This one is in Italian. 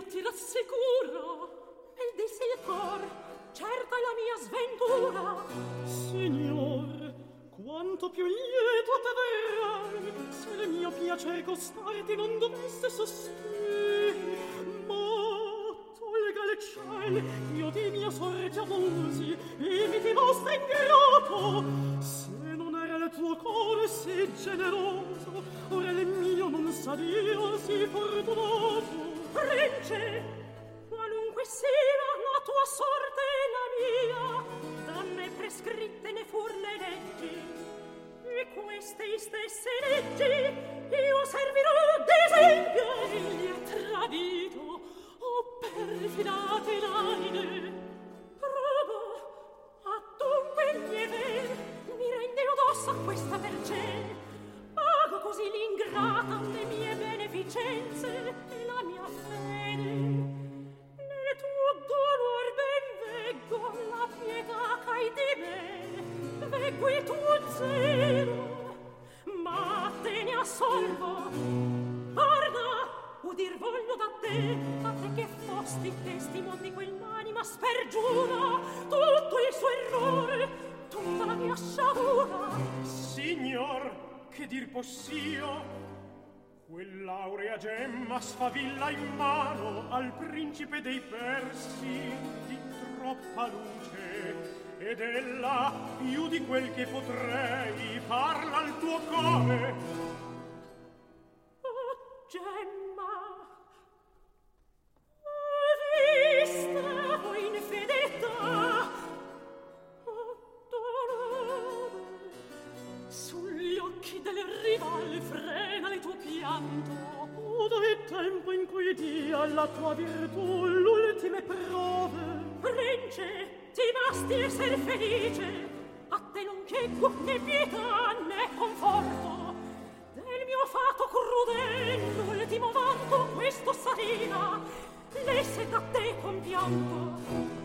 ti rassicura, nel disse il cor, certa è la mia sventura. Signor, quanto più lieto te verrai, se il mio piacer costarti non dovesse sostenere. Ma tolga le ciel, io di mia sorte abusi, e mi ti mostra ingrato. Se non era il tuo cuore sì generoso, ora il mio non sa Dio sì fortunato. Prince, qualunque sia la tua sorte e la mia, da me prescritte ne fur le leggi, e queste stesse leggi io servirò d'esempio. Egli è tradito, o perfidate l'anime. Provo, a dunque lieve, mi rende odossa questa vergine, pago così l'ingrata le mie beneficenze e la mia fede. Nel tuo dolor ben veggo la pietà c'hai di me, veggo il tuo zelo, ma te ne assolvo. Guarda, udir voglio da te che fosti testimon di quell'anima spergiura, tutto il suo errore, tutta la mia sciagura. Signor, che dir possio? Quell'aurea gemma sfavilla in mano al principe dei Persi di troppa luce, ed ella, più di quel che potrei, parla al tuo cuore. Oh, gemma, oh, vista, oh, infedeltà, oh, dolore, Sugli occhi del rivale frena il tuo pianto. O dai tempo in cui dia alla tua virtù l'ultime prove. Prince, ti basti esser felice, a te non cheggo né pietà né conforto. Del mio fato crudele l'ultimo vanto questo sarina, lesse da te compianto.